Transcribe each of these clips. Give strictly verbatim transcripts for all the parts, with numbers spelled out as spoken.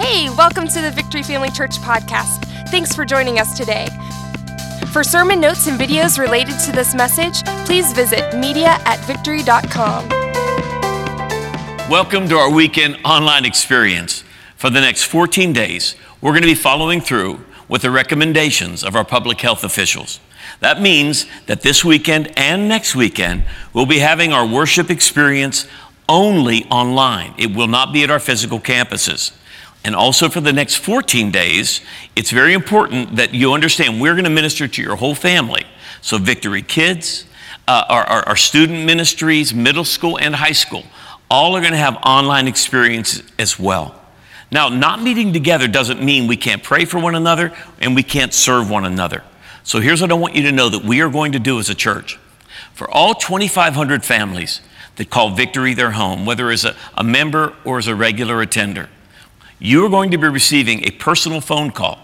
Hey, welcome to the Victory Family Church podcast. Thanks for joining us today. For sermon notes and videos related to this message, please visit media at victory dot com. Welcome to our weekend online experience. For the next fourteen days, we're going to be following through with the recommendations of our public health officials. That means that this weekend and next weekend, we'll be having our worship experience only online. It will not be at our physical campuses. And also for the next fourteen days, it's very important that you understand we're going to minister to your whole family. So Victory Kids, uh, our, our, our student ministries, middle school and high school, all are going to have online experiences as well. Now, not meeting together doesn't mean we can't pray for one another and we can't serve one another. So here's what I want you to know that we are going to do as a church. For all twenty-five hundred families that call Victory their home, whether as a, a member or as a regular attender, you are going to be receiving a personal phone call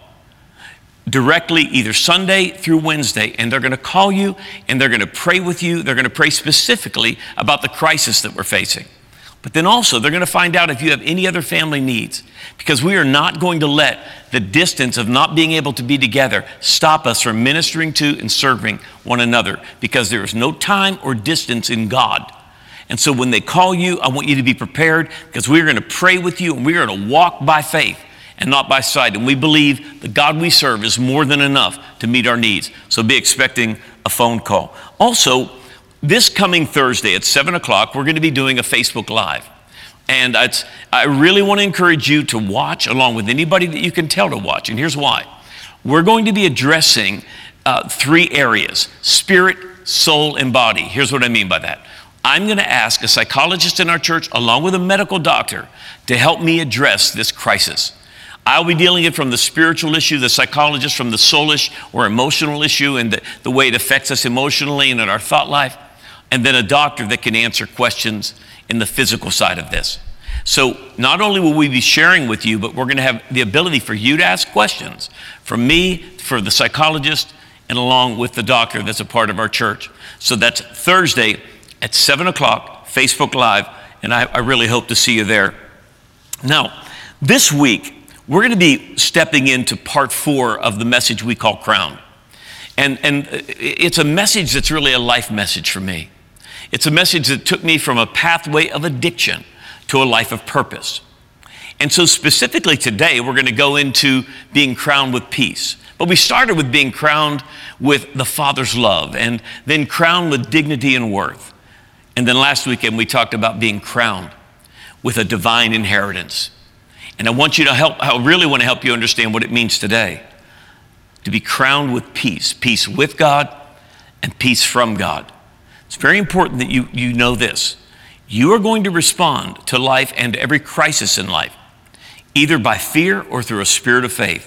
directly either Sunday through Wednesday, and they're going to call you and they're going to pray with you. They're going to pray specifically about the crisis that we're facing. But then also they're going to find out if you have any other family needs, because we are not going to let the distance of not being able to be together stop us from ministering to and serving one another, because there is no time or distance in God. And so when they call you, I want you to be prepared, because we're going to pray with you and we're going to walk by faith and not by sight. And we believe the God we serve is more than enough to meet our needs. So be expecting a phone call. Also, this coming Thursday at seven o'clock, we're going to be doing a Facebook Live. And it's, I really want to encourage you to watch along with anybody that you can tell to watch. And here's why. We're going to be addressing uh, three areas: spirit, soul, and body. Here's what I mean by that. I'm going to ask a psychologist in our church, along with a medical doctor, to help me address this crisis. I'll be dealing it from the spiritual issue, the psychologist from the soulish or emotional issue and the, the way it affects us emotionally and in our thought life, and then a doctor that can answer questions in the physical side of this. So not only will we be sharing with you, but we're going to have the ability for you to ask questions from me, for the psychologist, and along with the doctor that's a part of our church. So that's Thursday at seven o'clock, Facebook Live, and I, I really hope to see you there. Now, this week, we're going to be stepping into part four of the message we call Crowned. And, and it's a message that's really a life message for me. It's a message that took me from a pathway of addiction to a life of purpose. And so specifically today, we're going to go into being crowned with peace. But we started with being crowned with the Father's love, and then crowned with dignity and worth. And then last weekend, we talked about being crowned with a divine inheritance. And I want you to help, I really want to help you understand what it means today to be crowned with peace, peace with God and peace from God. It's very important that you, you know this. You are going to respond to life and every crisis in life, either by fear or through a spirit of faith.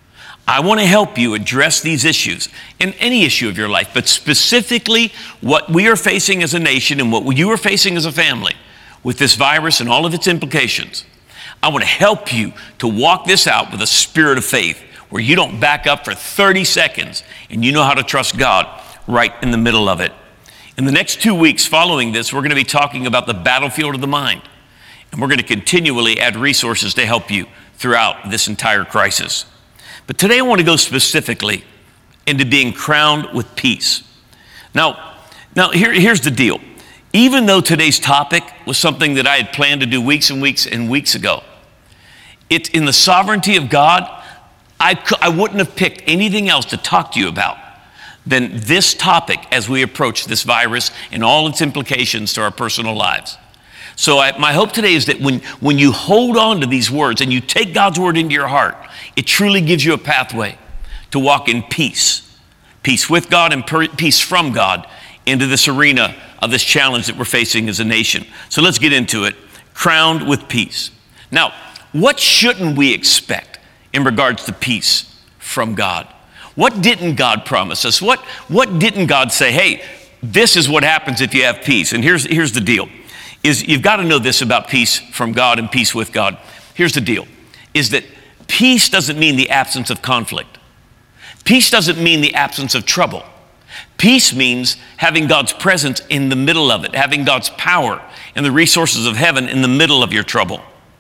I want to help you address these issues in any issue of your life, but specifically what we are facing as a nation and what you are facing as a family with this virus and all of its implications. I want to help you to walk this out with a spirit of faith where you don't back up for thirty seconds and you know how to trust God right in the middle of it. In the next two weeks following this, we're going to be talking about the battlefield of the mind. And we're going to continually add resources to help you throughout this entire crisis. But today I want to go specifically into being crowned with peace. Now, now here, here's the deal. Even though today's topic was something that I had planned to do weeks and weeks and weeks ago, it's in the sovereignty of God, I, could, I wouldn't have picked anything else to talk to you about than this topic as we approach this virus and all its implications to our personal lives. So I, my hope today is that when, when you hold on to these words and you take God's word into your heart, it truly gives you a pathway to walk in peace, peace with God and per, peace from God into this arena of this challenge that we're facing as a nation. So let's get into it. Crowned with peace. Now, what shouldn't we expect in regards to peace from God? What didn't God promise us? What, what didn't God say, hey, this is what happens if you have peace? And here's, here's the deal. Is you've got to know this about peace from God and peace with God. Here's the deal, is that peace doesn't mean the absence of conflict. Peace doesn't mean the absence of trouble. Peace means having God's presence in the middle of it, having God's power and the resources of heaven in the middle of your trouble.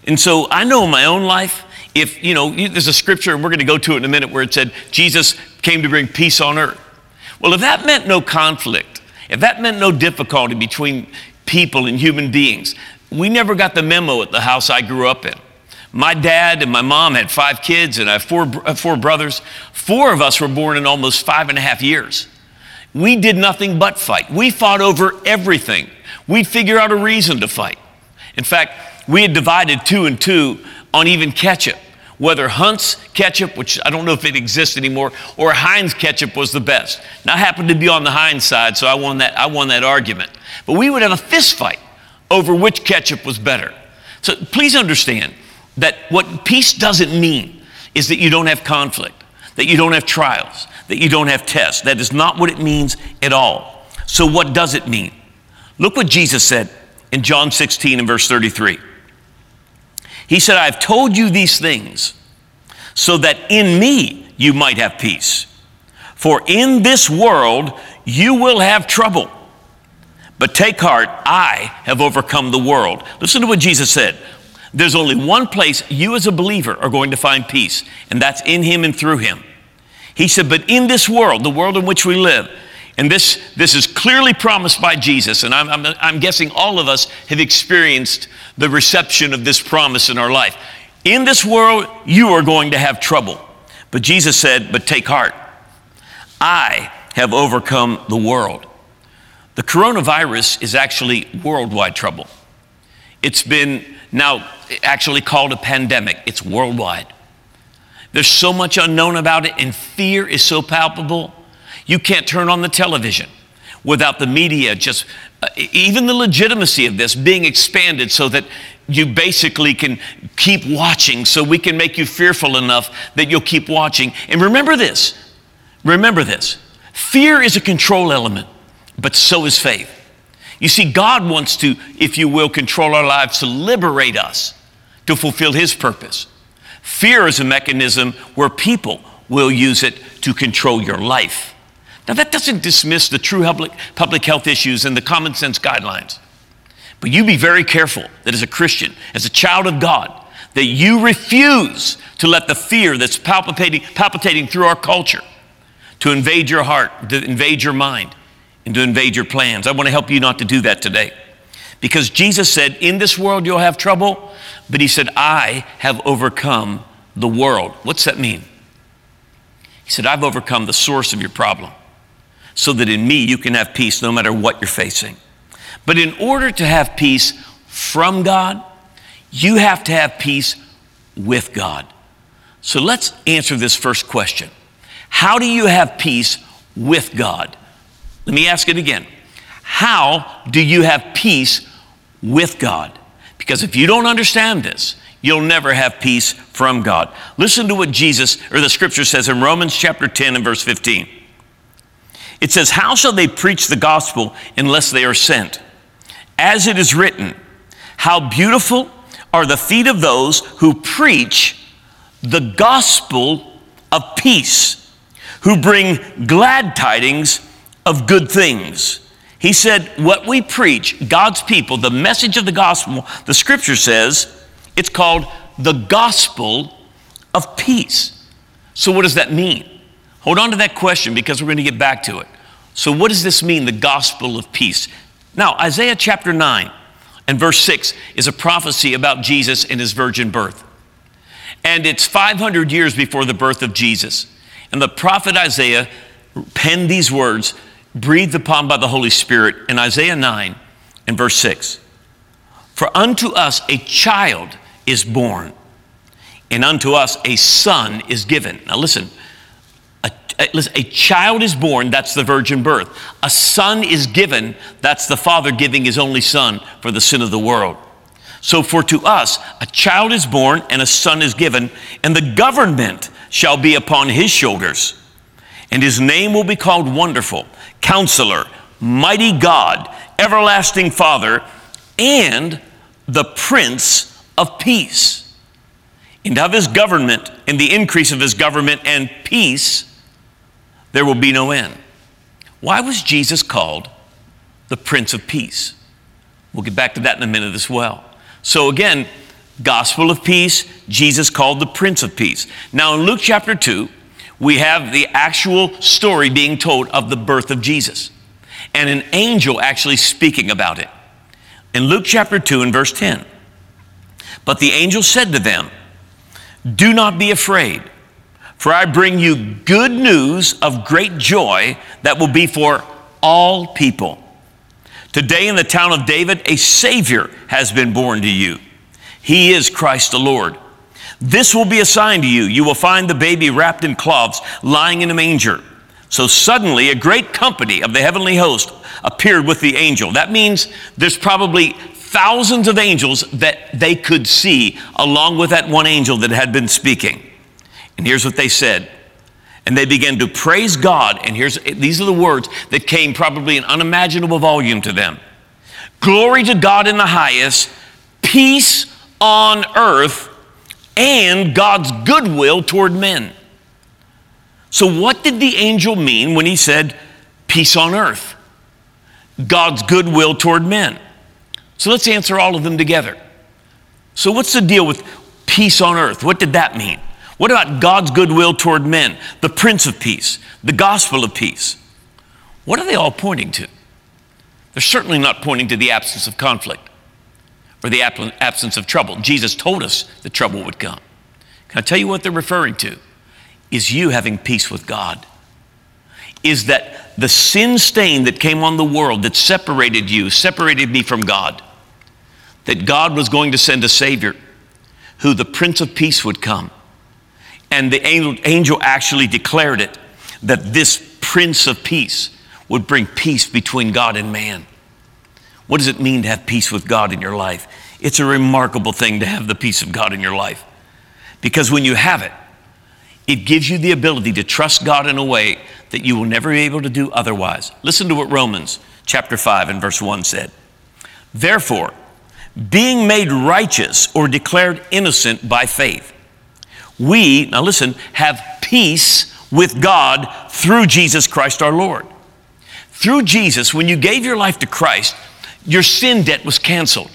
And so I know in my own life, if, you know, there's a scripture, and we're going to go to it in a minute, where it said Jesus came to bring peace on earth. Well, if that meant no conflict, if that meant no difficulty between people and human beings, we never got the memo at the house I grew up in. My dad and my mom had five kids, and I have four, four brothers. Four of us were born in almost five and a half years. We did nothing but fight. We fought over everything. We'd figure out a reason to fight. In fact, we had divided two and two on even ketchup, whether Hunt's ketchup, which I don't know if it exists anymore, or Heinz ketchup was the best. Now I happened to be on the Heinz side, so I won that, I won that argument. But we would have a fist fight over which ketchup was better. So please understand that what peace doesn't mean is that you don't have conflict, that you don't have trials, that you don't have tests. That is not what it means at all. So what does it mean? Look what Jesus said in John sixteen and verse thirty-three. He said, "I have told you these things so that in me you might have peace. For in this world you will have trouble. But take heart, I have overcome the world." Listen to what Jesus said. There's only one place you as a believer are going to find peace, and that's in him and through him. He said, but in this world, the world in which we live, and this, this is clearly promised by Jesus, and I'm, I'm, I'm guessing all of us have experienced the reception of this promise in our life. In this world, you are going to have trouble. But Jesus said, but take heart. I have overcome the world. The coronavirus is actually worldwide trouble. It's been now actually called a pandemic. It's worldwide. There's so much unknown about it, and fear is so palpable. You can't turn on the television without the media just, uh, even the legitimacy of this being expanded so that you basically can keep watching, so we can make you fearful enough that you'll keep watching. And remember this, remember this, fear is a control element, but so is faith. You see, God wants to, if you will, control our lives to liberate us to fulfill his purpose. Fear is a mechanism where people will use it to control your life. Now, that doesn't dismiss the true public, public health issues and the common sense guidelines. But you be very careful that as a Christian, as a child of God, that you refuse to let the fear that's palpitating, palpitating through our culture to invade your heart, to invade your mind, and to invade your plans. I want to help you not to do that today. Because Jesus said, in this world you'll have trouble, but he said, I have overcome the world. What's that mean? He said, I've overcome the source of your problem so that in me you can have peace no matter what you're facing. But in order to have peace from God, you have to have peace with God. So let's answer this first question. How do you have peace with God? Let me ask it again. How do you have peace with God? Because if you don't understand this, you'll never have peace from God. Listen to what Jesus, or the scripture says in Romans chapter ten and verse fifteen. It says, how shall they preach the gospel unless they are sent? As it is written, how beautiful are the feet of those who preach the gospel of peace, who bring glad tidings of good things. He said, what we preach, God's people, the message of the gospel, the scripture says, it's called the gospel of peace. So what does that mean? Hold on to that question because we're going to get back to it. So what does this mean, the gospel of peace? Now, Isaiah chapter nine and verse six is a prophecy about Jesus and his virgin birth. And it's five hundred years before the birth of Jesus. And the prophet Isaiah penned these words, breathed upon by the Holy Spirit, in Isaiah nine and verse six. For unto us a child is born, and unto us a son is given. Now listen, a, a, listen, a child is born, that's the virgin birth. A son is given, that's the Father giving his only son for the sin of the world. So for to us a child is born and a son is given, and the government shall be upon his shoulders. And his name will be called Wonderful, Counselor, Mighty God, Everlasting Father, and the Prince of Peace. And of his government and the increase of his government and peace, there will be no end. Why was Jesus called the Prince of Peace? We'll get back to that in a minute as well. So again, gospel of peace, Jesus called the Prince of Peace. Now in Luke chapter two, we have the actual story being told of the birth of Jesus, and an angel actually speaking about it. In Luke chapter two and verse ten, but the angel said to them, do not be afraid, for I bring you good news of great joy that will be for all people. Today in the town of David, a Savior has been born to you. He is Christ the Lord. This will be a sign to you. You will find the baby wrapped in cloths, lying in a manger. So suddenly a great company of the heavenly host appeared with the angel. That means there's probably thousands of angels that they could see along with that one angel that had been speaking. And here's what they said. And they began to praise God. And here's these are the words that came probably in unimaginable volume to them. Glory to God in the highest, peace on earth, and God's goodwill toward men. So what did the angel mean when he said peace on earth, God's goodwill toward men? So let's answer all of them together. So what's the deal with peace on earth? What did that mean? What about God's goodwill toward men, the Prince of Peace, the gospel of peace? What are they all pointing to? They're certainly not pointing to the absence of conflict or the absence of trouble. Jesus told us the trouble would come. Can I tell you what they're referring to? Is you having peace with God. Is that the sin stain that came on the world that separated you, separated me from God, that God was going to send a Savior who the Prince of Peace would come. And the angel, angel actually declared it, that this Prince of Peace would bring peace between God and man. What does it mean to have peace with God in your life? It's a remarkable thing to have the peace of God in your life. Because when you have it, it gives you the ability to trust God in a way that you will never be able to do otherwise. Listen to what Romans chapter five and verse one said. Therefore, being made righteous or declared innocent by faith, we, now listen, have peace with God through Jesus Christ our Lord. Through Jesus, when you gave your life to Christ, your sin debt was canceled.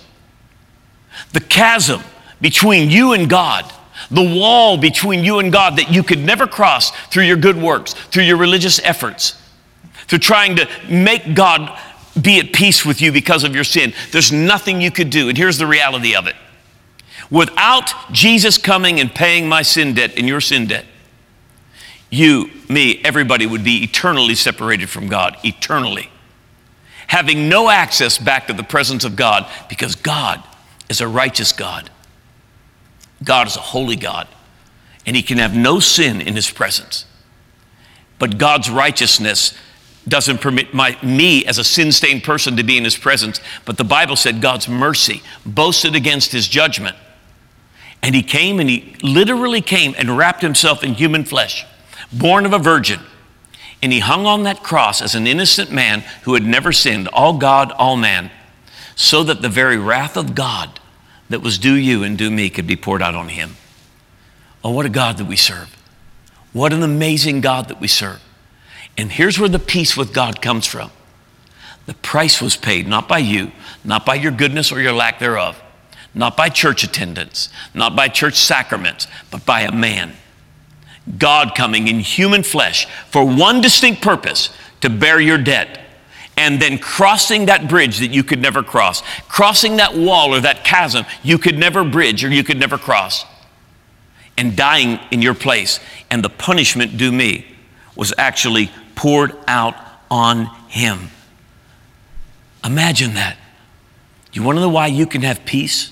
The chasm between you and God, the wall between you and God that you could never cross through your good works, through your religious efforts, through trying to make God be at peace with you because of your sin. There's nothing you could do. And here's the reality of it. Without Jesus coming and paying my sin debt and your sin debt, you, me, everybody would be eternally separated from God, eternally. Having no access back to the presence of God, because God is a righteous God. God is a holy God, and he can have no sin in his presence. But God's righteousness doesn't permit my, me as a sin-stained person to be in his presence. But the Bible said God's mercy boasted against his judgment. And he came and he literally came and wrapped himself in human flesh, born of a virgin. And he hung on that cross as an innocent man who had never sinned, all God, all man, so that the very wrath of God that was due you and due me could be poured out on him. Oh, what a God that we serve. What an amazing God that we serve. And here's where the peace with God comes from. The price was paid not by you, not by your goodness or your lack thereof, not by church attendance, not by church sacraments, but by a man. God coming in human flesh for one distinct purpose, to bear your debt, and then crossing that bridge that you could never cross, crossing that wall or that chasm you could never bridge or you could never cross, and dying in your place. And the punishment due me was actually poured out on him. Imagine that. You want to know why you can have peace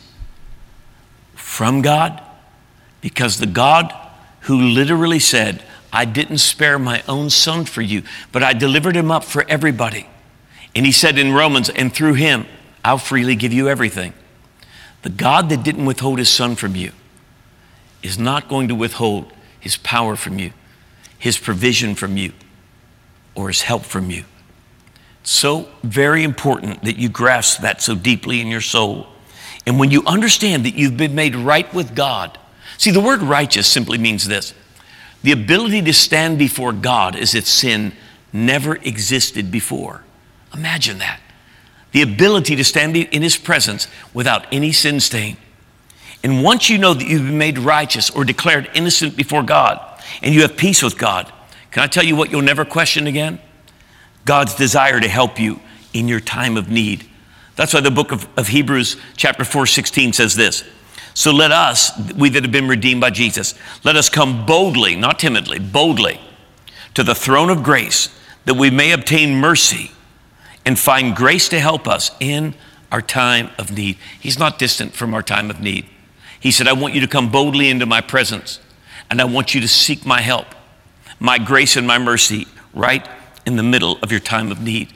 from God? Because the God who literally said, I didn't spare my own son for you, but I delivered him up for everybody. And he said in Romans, and through him, I'll freely give you everything. The God that didn't withhold his son from you is not going to withhold his power from you, his provision from you, or his help from you. It's so very important that you grasp that so deeply in your soul. And when you understand that you've been made right with God, see, the word righteous simply means this: the ability to stand before God as if sin never existed before. Imagine that. The ability to stand in his presence without any sin stain. And once you know that you've been made righteous or declared innocent before God, and you have peace with God, can I tell you what you'll never question again? God's desire to help you in your time of need. That's why the book of, of Hebrews chapter four, sixteen says this. So let us, we that have been redeemed by Jesus, let us come boldly, not timidly, boldly, to the throne of grace, that we may obtain mercy and find grace to help us in our time of need. He's not distant from our time of need. He said, I want you to come boldly into my presence, and I want you to seek my help, my grace and my mercy right in the middle of your time of need.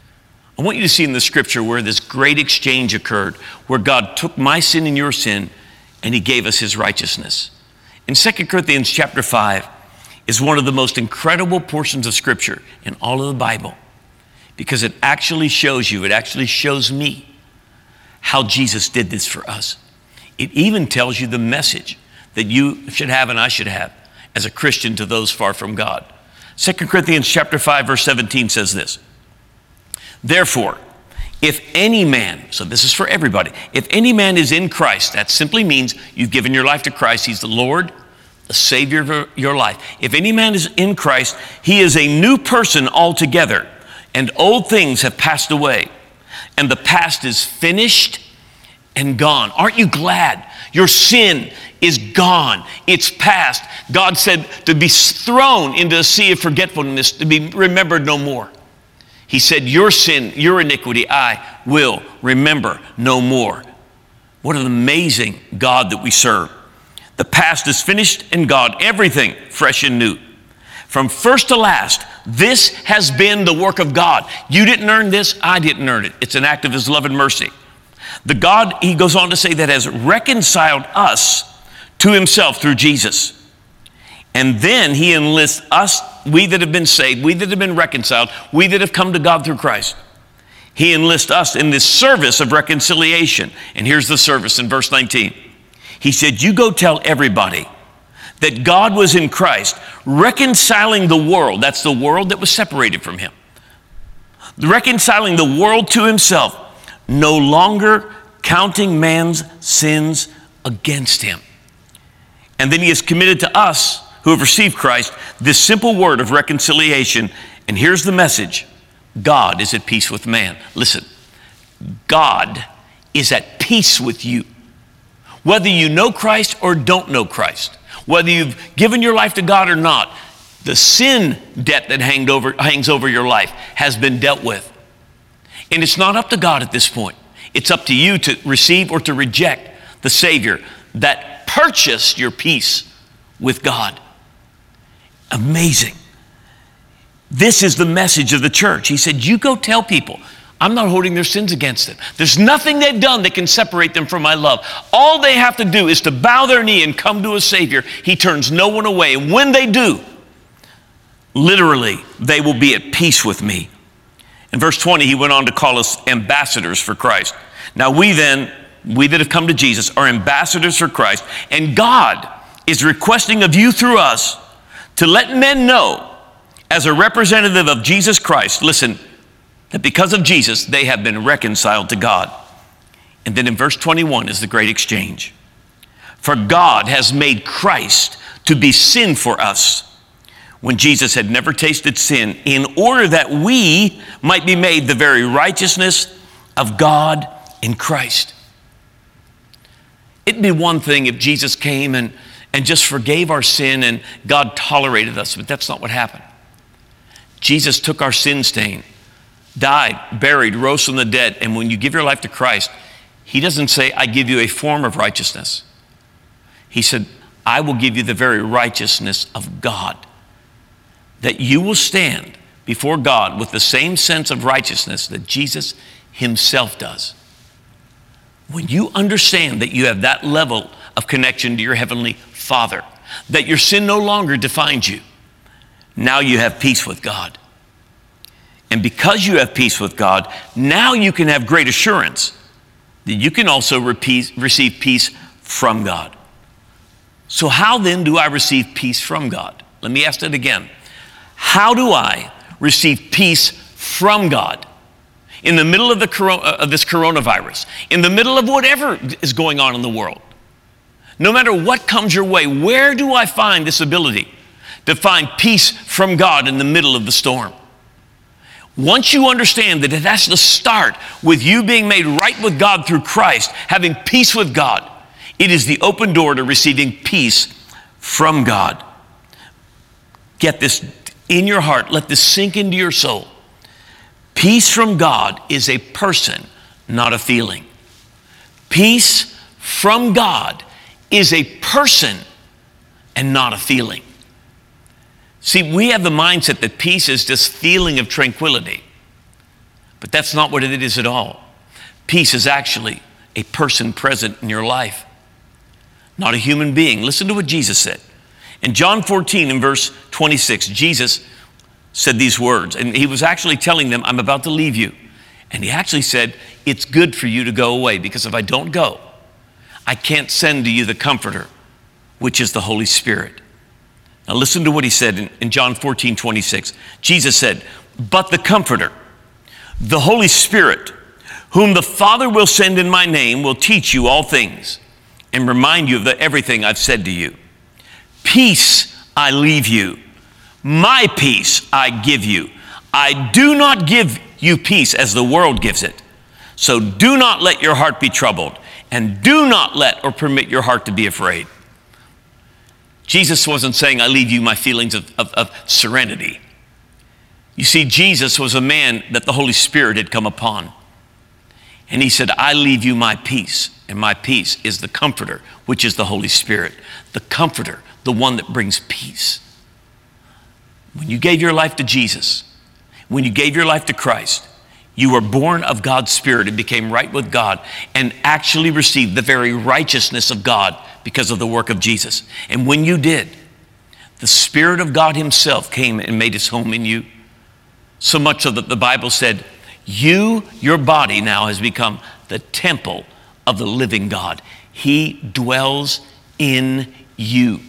I want you to see in the scripture where this great exchange occurred, where God took my sin and your sin, and he gave us his righteousness. In Second Corinthians chapter five is one of the most incredible portions of scripture in all of the Bible, because it actually shows you, it actually shows me how Jesus did this for us. It even tells you the message that you should have and I should have as a Christian to those far from God. Second Corinthians chapter five, verse seventeen says this. Therefore, if any man, so this is for everybody, if any man is in Christ, that simply means you've given your life to Christ. He's the Lord, the Savior of your life. If any man is in Christ, he is a new person altogether, and old things have passed away, and the past is finished and gone. Aren't you glad? Your sin is gone. It's past. God said to be thrown into a sea of forgetfulness, to be remembered no more. He said, your sin, your iniquity, I will remember no more. What an amazing God that we serve. The past is finished and gone, everything fresh and new. From first to last, this has been the work of God. You didn't earn this, I didn't earn it. It's an act of his love and mercy. The God, he goes on to say, that has reconciled us to himself through Jesus. And then he enlists us, we that have been saved, we that have been reconciled, we that have come to God through Christ. He enlists us in this service of reconciliation. And here's the service in verse nineteen. He said, you go tell everybody that God was in Christ, reconciling the world. That's the world that was separated from him. Reconciling the world to himself, no longer counting man's sins against him. And then he has committed to us who have received Christ this simple word of reconciliation. And here's the message. God is at peace with man. Listen, God is at peace with you. Whether you know Christ or don't know Christ, whether you've given your life to God or not, the sin debt that hanged over, hangs over your life has been dealt with. And it's not up to God at this point. It's up to you to receive or to reject the Savior that purchased your peace with God. Amazing. This is the message of the church. He said, you go tell people, I'm not holding their sins against them. There's nothing they've done that can separate them from my love. All they have to do is to bow their knee and come to a Savior. He turns no one away. And when they do, literally, they will be at peace with me. In verse twenty, he went on to call us ambassadors for Christ. Now we then, we that have come to Jesus, are ambassadors for Christ. And God is requesting of you through us to let men know, as a representative of Jesus Christ, listen, that because of Jesus, they have been reconciled to God. And then in verse twenty-one is the great exchange. For God has made Christ to be sin for us, when Jesus had never tasted sin, in order that we might be made the very righteousness of God in Christ. It'd be one thing if Jesus came and, and just forgave our sin and God tolerated us, but that's not what happened. Jesus took our sin stain, died, buried, rose from the dead, and when you give your life to Christ, he doesn't say, I give you a form of righteousness. He said, I will give you the very righteousness of God, that you will stand before God with the same sense of righteousness that Jesus himself does. When you understand that you have that level of connection to your heavenly Father, that your sin no longer defines you, now you have peace with God. And because you have peace with God, now you can have great assurance that you can also repeat, receive peace from God. So how then do I receive peace from God? Let me ask that again. How do I receive peace from God in the middle of, the, of this coronavirus, in the middle of whatever is going on in the world? No matter what comes your way, where do I find this ability to find peace from God in the middle of the storm? Once you understand that it has to start with you being made right with God through Christ, having peace with God, it is the open door to receiving peace from God. Get this in your heart. Let this sink into your soul. Peace from God is a person, not a feeling. Peace from God is a person and not a feeling. See, we have the mindset that peace is this feeling of tranquility, but that's not what it is at all. Peace is actually a person present in your life, not a human being. Listen to what Jesus said. In John fourteen, in verse twenty-six, Jesus said these words, and he was actually telling them, I'm about to leave you. And he actually said, it's good for you to go away, because if I don't go, I can't send to you the Comforter, which is the Holy Spirit. Now listen to what he said in, in John fourteen, twenty-six. Jesus said, but the Comforter, the Holy Spirit, whom the Father will send in my name, will teach you all things and remind you of the, everything I've said to you. Peace I leave you. My peace I give you. I do not give you peace as the world gives it. So do not let your heart be troubled, and do not let or permit your heart to be afraid. Jesus wasn't saying, I leave you my feelings of, of, of serenity. You see, Jesus was a man that the Holy Spirit had come upon. And he said, I leave you my peace, and my peace is the Comforter, which is the Holy Spirit. The Comforter, the one that brings peace. When you gave your life to Jesus, when you gave your life to Christ, you were born of God's Spirit and became right with God and actually received the very righteousness of God because of the work of Jesus. And when you did, the Spirit of God himself came and made his home in you. So much so that the Bible said, you, your body now has become the temple of the living God. He dwells in you.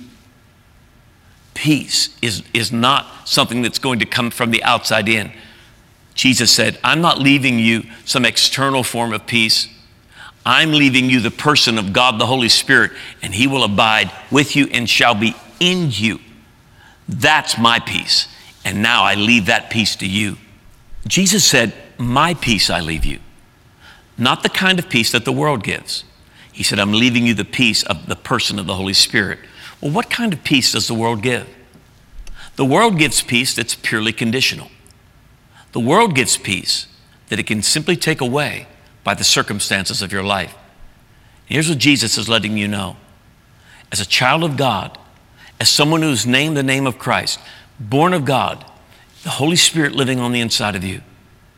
Peace is, is not something that's going to come from the outside in. Jesus said, I'm not leaving you some external form of peace. I'm leaving you the person of God, the Holy Spirit, and he will abide with you and shall be in you. That's my peace. And now I leave that peace to you. Jesus said, my peace I leave you. Not the kind of peace that the world gives. He said, I'm leaving you the peace of the person of the Holy Spirit. Well, what kind of peace does the world give? The world gives peace that's purely conditional. The world gives peace that it can simply take away by the circumstances of your life. Here's what Jesus is letting you know. As a child of God, as someone who's named the name of Christ, born of God, the Holy Spirit living on the inside of you,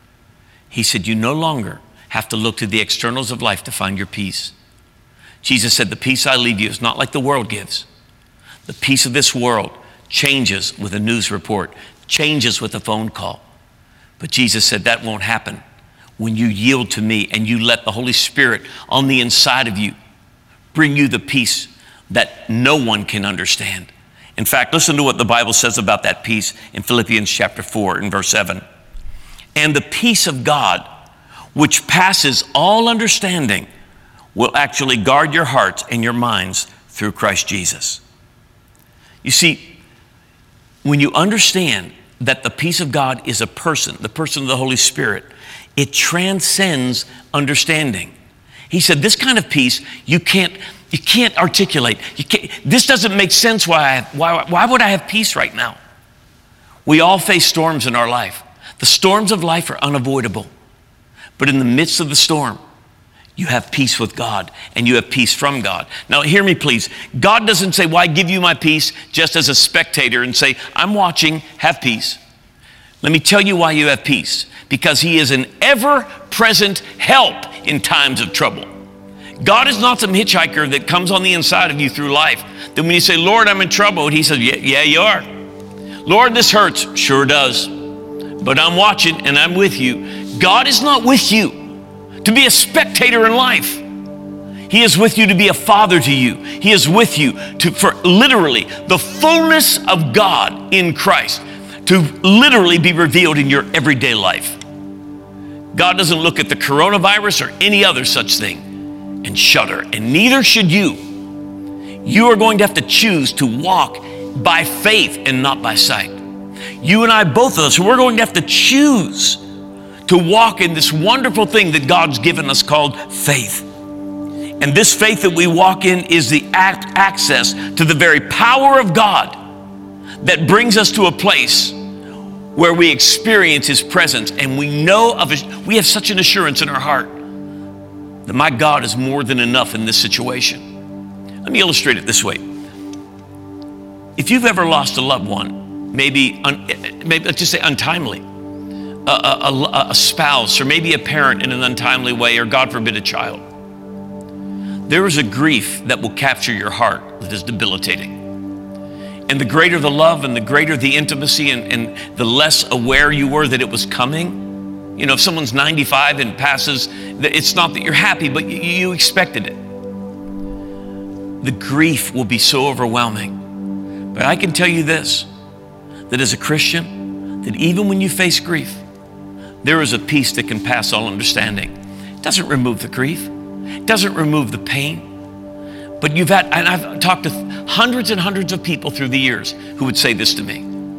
he said, you no longer have to look to the externals of life to find your peace. Jesus said, the peace I leave you is not like the world gives. The peace of this world changes with a news report, changes with a phone call. But Jesus said that won't happen when you yield to me and you let the Holy Spirit on the inside of you bring you the peace that no one can understand. In fact, listen to what the Bible says about that peace in Philippians chapter four and verse seven. And the peace of God, which passes all understanding, will actually guard your hearts and your minds through Christ Jesus. You see, when you understand that the peace of God is a person, the person of the Holy Spirit, it transcends understanding. He said, this kind of peace, you can't, you can't articulate. You can't, this doesn't make sense why, I have, why, why would I have peace right now? We all face storms in our life. The storms of life are unavoidable. But in the midst of the storm, you have peace with God and you have peace from God. Now hear me please. God doesn't say, why give you my peace just as a spectator and say, I'm watching, have peace. Let me tell you why you have peace. Because he is an ever-present help in times of trouble. God is not some hitchhiker that comes on the inside of you through life. Then when you say, Lord, I'm in trouble, he says, yeah, yeah, you are. Lord, this hurts. Sure does. But I'm watching and I'm with you. God is not with you to be a spectator in life. He is with you to be a father to you. He is with you to, for literally the fullness of God in Christ to literally be revealed in your everyday life. God doesn't look at the coronavirus or any other such thing and shudder, and neither should you. You are going to have to choose to walk by faith and not by sight. You and I, both of us, we're going to have to choose to walk in this wonderful thing that God's given us called faith. And this faith that we walk in is the act, access to the very power of God that brings us to a place where we experience His presence, and we know of His, we have such an assurance in our heart that my God is more than enough in this situation. Let me illustrate it this way. If you've ever lost a loved one, maybe, un, maybe let's just say untimely, a, a, a spouse, or maybe a parent in an untimely way, or God forbid, a child, there is a grief that will capture your heart that is debilitating. And the greater the love and the greater the intimacy and, and the less aware you were that it was coming. You know, if someone's ninety-five and passes, it's not that you're happy, but you, you expected it. The grief will be so overwhelming. But I can tell you this, that as a Christian, that even when you face grief, there is a peace that can pass all understanding. It doesn't remove the grief. It doesn't remove the pain. But you've had, and I've talked to hundreds and hundreds of people through the years who would say this to me.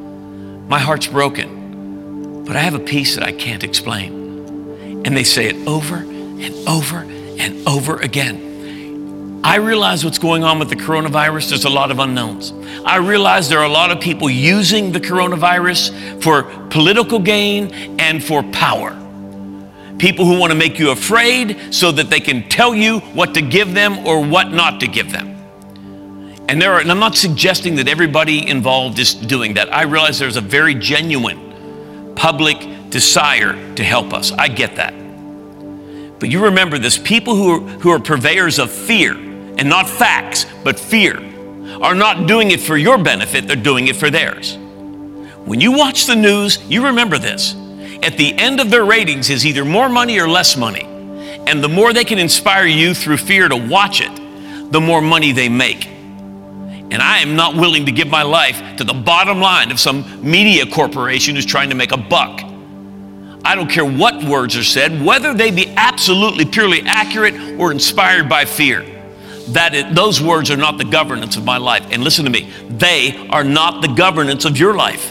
My heart's broken, but I have a peace that I can't explain. And they say it over and over and over again. I realize what's going on with the coronavirus. There's a lot of unknowns. I realize there are a lot of people using the coronavirus for political gain and for power. People who want to make you afraid so that they can tell you what to give them or what not to give them. And there are, and I'm not suggesting that everybody involved is doing that. I realize there's a very genuine public desire to help us. I get that. But you remember this, people who are, who are purveyors of fear, and not facts, but fear, are not doing it for your benefit, they're doing it for theirs. When you watch the news, you remember this. At the end of their ratings is either more money or less money. And the more they can inspire you through fear to watch it, the more money they make. And I am not willing to give my life to the bottom line of some media corporation who's trying to make a buck. I don't care what words are said, whether they be absolutely purely accurate or inspired by fear. That is, those words are not the governance of my life. And listen to me, they are not the governance of your life.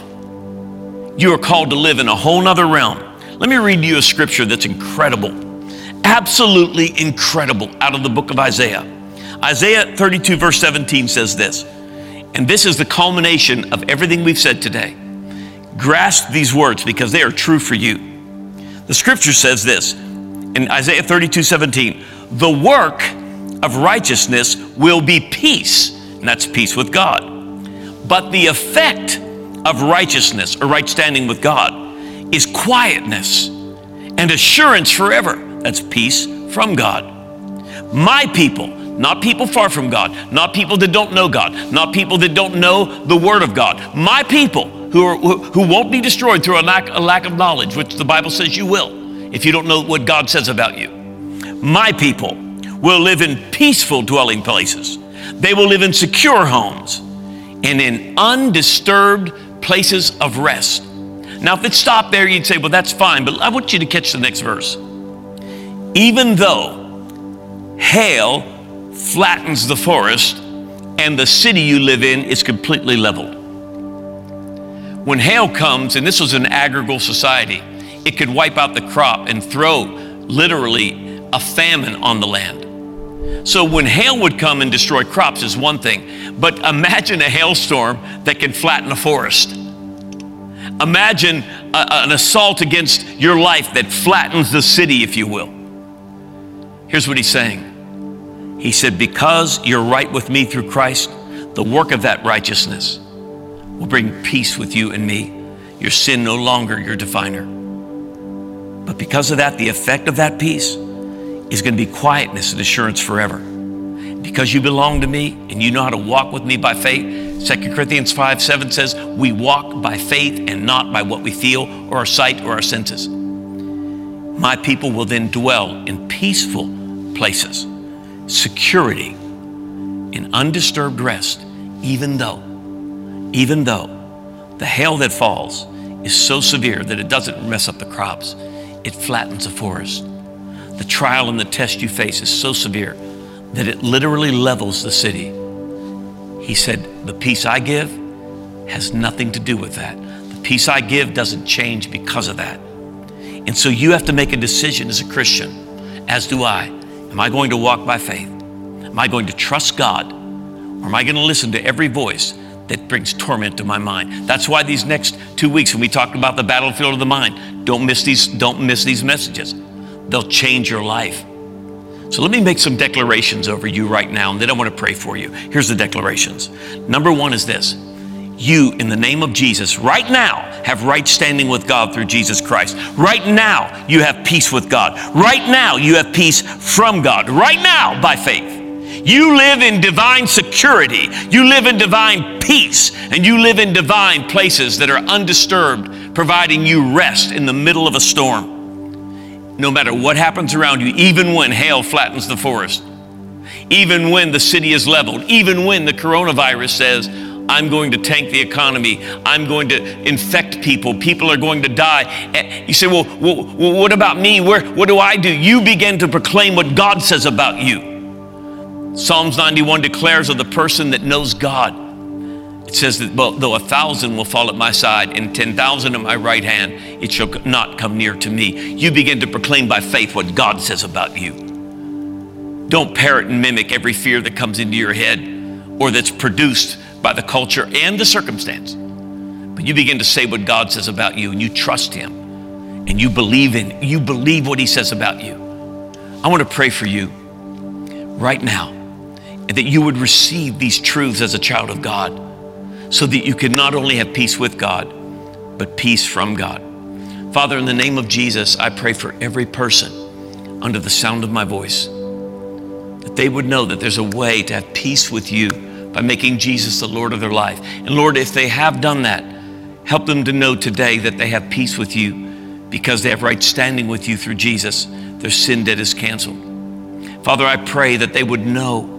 You are called to live in a whole nother realm. Let me read you a scripture that's incredible, absolutely incredible, out of the book of Isaiah. Isaiah thirty-two verse seventeen says this, and this is the culmination of everything we've said today. Grasp these words because they are true for you. The scripture says this in Isaiah thirty-two seventeen, the work of righteousness will be peace, and that's peace with God. But the effect of righteousness or right standing with God is quietness and assurance forever. That's peace from God. My people, not people far from God, not people that don't know God, not people that don't know the Word of God. My people who are who, who won't be destroyed through a lack, a lack of knowledge, which the Bible says you will if you don't know what God says about you. My people will live in peaceful dwelling places. They will live in secure homes and in undisturbed places of rest. Now, if it stopped there, you'd say, well, that's fine, but I want you to catch the next verse. Even though hail flattens the forest and the city you live in is completely leveled. When hail comes, and this was an agricultural society, it could wipe out the crop and throw literally a famine on the land. So when hail would come and destroy crops is one thing, but imagine a hailstorm that can flatten a forest. Imagine a, an assault against your life that flattens the city, if you will. Here's what he's saying. He said, because you're right with me through Christ, the work of that righteousness will bring peace with you and me. Your sin no longer your definer. But because of that, the effect of that peace is going to be quietness and assurance forever. Because you belong to me and you know how to walk with me by faith. Second Corinthians five seven says, we walk by faith and not by what we feel or our sight or our senses. My people will then dwell in peaceful places, security, in undisturbed rest, even though, even though the hail that falls is so severe that it doesn't mess up the crops, it flattens the forest. The trial and the test you face is so severe that it literally levels the city. He said, the peace I give has nothing to do with that. The peace I give doesn't change because of that. And so you have to make a decision as a Christian, as do I. Am I going to walk by faith? Am I going to trust God? Or am I going to listen to every voice that brings torment to my mind? That's why these next two weeks, when we talk about the battlefield of the mind, don't miss these, don't miss these messages. They'll change your life. So let me make some declarations over you right now, and then I want to pray for you. Here's the declarations. Number one is this. You, in the name of Jesus, right now have right standing with God through Jesus Christ. Right now, you have peace with God. Right now, you have peace from God. Right now, by faith. You live in divine security. You live in divine peace. And you live in divine places that are undisturbed, providing you rest in the middle of a storm. No matter what happens around you, even when hail flattens the forest, even when the city is leveled, even when the coronavirus says, I'm going to tank the economy, I'm going to infect people, people are going to die. You say, well, well, well what about me? Where, what do I do? You begin to proclaim what God says about you. Psalms ninety-one declares of the person that knows God. It says that though a thousand will fall at my side and ten thousand at my right hand, it shall not come near to me. You begin to proclaim by faith what God says about you. Don't parrot and mimic every fear that comes into your head or that's produced by the culture and the circumstance. But you begin to say what God says about you, and you trust Him, and you believe in, you believe what He says about you. I want to pray for you right now, and that you would receive these truths as a child of God, so that you can not only have peace with God, but peace from God. Father, in the name of Jesus, I pray for every person under the sound of my voice, that they would know that there's a way to have peace with you by making Jesus the Lord of their life. And Lord, if they have done that, help them to know today that they have peace with you because they have right standing with you through Jesus. Their sin debt is canceled. Father, I pray that they would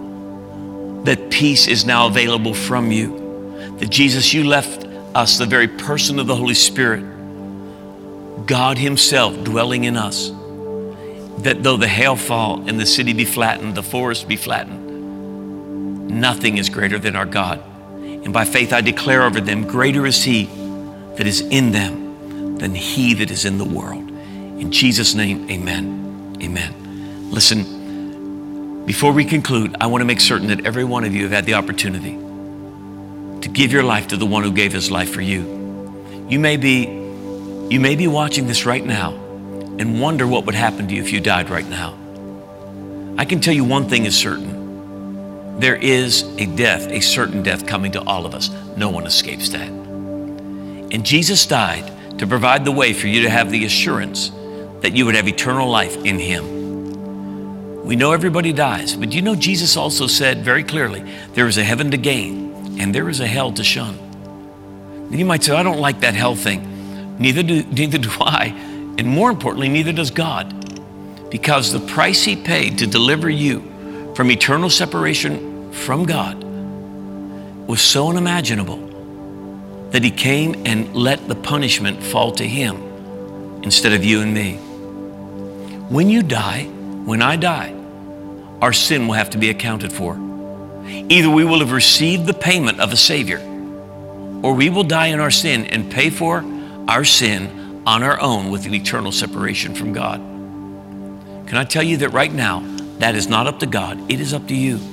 know that peace is now available from you. That Jesus, you left us the very person of the Holy Spirit, God Himself dwelling in us. That though the hail fall and the city be flattened, the forest be flattened, nothing is greater than our God. And by faith I declare over them, greater is He that is in them than he that is in the world. In Jesus' name, amen. Amen. Listen, before we conclude, I want to make certain that every one of you have had the opportunity to give your life to the one who gave His life for you. You may be, you may be watching this right now and wonder what would happen to you if you died right now. I can tell you one thing is certain. There is a death, a certain death coming to all of us. No one escapes that. And Jesus died to provide the way for you to have the assurance that you would have eternal life in Him. We know everybody dies, but you know Jesus also said very clearly, there is a heaven to gain and there is a hell to shun. And you might say, I don't like that hell thing. Neither do, neither do I. And more importantly, neither does God. Because the price He paid to deliver you from eternal separation from God was so unimaginable that He came and let the punishment fall to Him instead of you and me. When you die, when I die, our sin will have to be accounted for. Either we will have received the payment of a Savior, or we will die in our sin and pay for our sin on our own with an eternal separation from God. Can I tell you that right now, that is not up to God, it is up to you.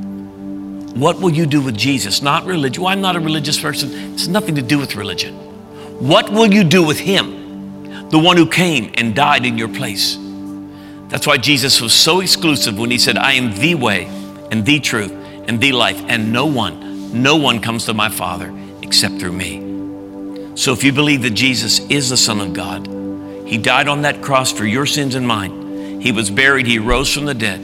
What will you do with Jesus? Not religion. Well, I'm not a religious person. It's nothing to do with religion. What will you do with Him, the one who came and died in your place? That's why Jesus was so exclusive when He said, I am the way and the truth and the life, and no one, no one comes to my Father except through me. So if you believe that Jesus is the Son of God, He died on that cross for your sins and mine. He was buried, He rose from the dead.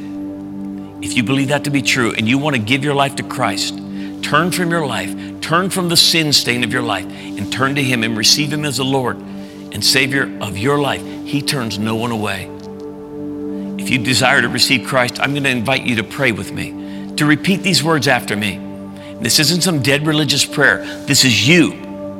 If you believe that to be true and you want to give your life to Christ, turn from your life, turn from the sin stain of your life and turn to Him and receive Him as the Lord and Savior of your life. He turns no one away. If you desire to receive Christ, I'm going to invite you to pray with me, to repeat these words after me. This isn't some dead religious prayer. This is you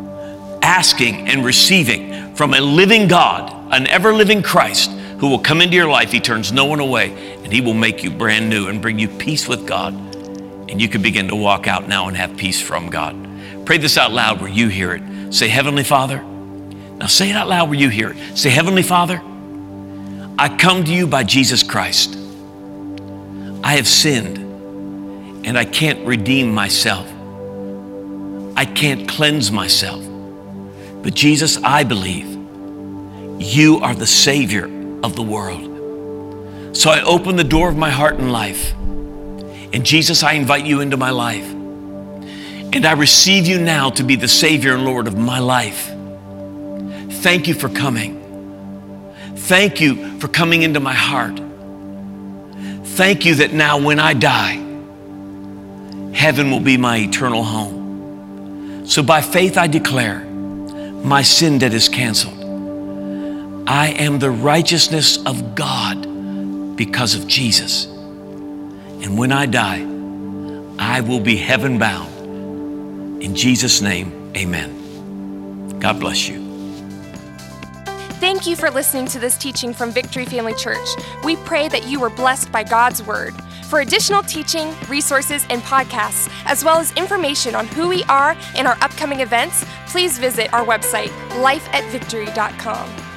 asking and receiving from a living God, an ever-living Christ, who will come into your life. He turns no one away, and He will make you brand new and bring you peace with God And you can begin to walk out now and have peace from God. Pray this out loud where you hear it. Say, Heavenly Father. Now say it out loud where you hear it. Say, Heavenly Father, I come to you by Jesus Christ. I have sinned and I can't redeem myself. I can't cleanse myself. But Jesus, I believe you are the Savior of the world. So I open the door of my heart and life. And Jesus, I invite you into my life. And I receive you now to be the Savior and Lord of my life. Thank you for coming. Thank you for coming into my heart. Thank you that now when I die, heaven will be my eternal home. So by faith I declare my sin debt is canceled. I am the righteousness of God because of Jesus. And when I die, I will be heaven bound. In Jesus' name, amen. God bless you. Thank you for listening to this teaching from Victory Family Church. We pray that you were blessed by God's Word. For additional teaching, resources, and podcasts, as well as information on who we are and our upcoming events, please visit our website, life at victory dot com.